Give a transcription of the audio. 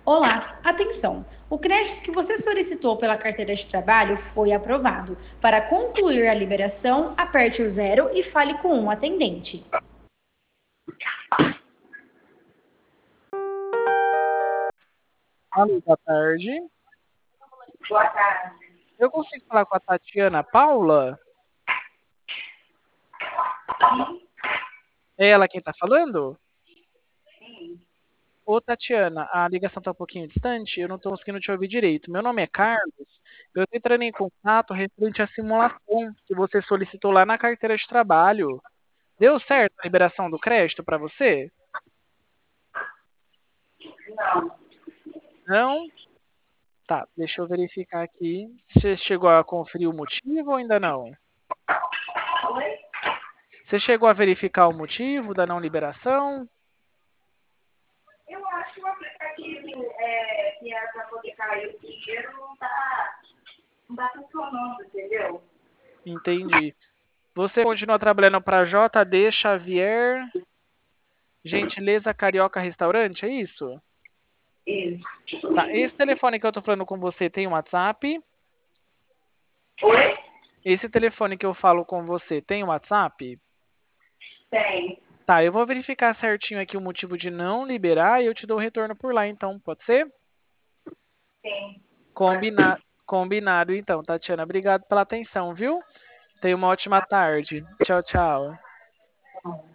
Olá, atenção! O crédito que você solicitou pela carteira de trabalho foi aprovado. Para concluir a liberação, aperte o zero e fale com um atendente. Alô, boa tarde. Boa tarde. Eu consigo falar com a Tatiana Paula? É ela quem está falando? Ô, Tatiana, a ligação está um pouquinho distante, eu não estou conseguindo te ouvir direito. Meu nome é Carlos, eu estou entrando em contato referente à simulação que você solicitou lá na carteira de trabalho. Deu certo a liberação do crédito para você? Não? Tá, deixa eu verificar aqui. Você chegou a conferir o motivo ou ainda não? Você chegou a verificar o motivo da não liberação? Eu acho que o aplicativo que era para poder cair o dinheiro não tá funcionando, entendeu? Entendi. Você continua trabalhando para JD Xavier, Gentileza Carioca Restaurante, é isso? Isso. Tá, esse telefone que eu tô falando com você tem um WhatsApp? Oi? Esse telefone que eu falo com você tem um WhatsApp? Tem. Tá, eu vou verificar certinho aqui o motivo de não liberar e eu te dou o retorno por lá, então, pode ser? Tem. Combinado, então, Tatiana. Obrigado pela atenção, viu? Tenha uma ótima tarde. Tchau, tchau.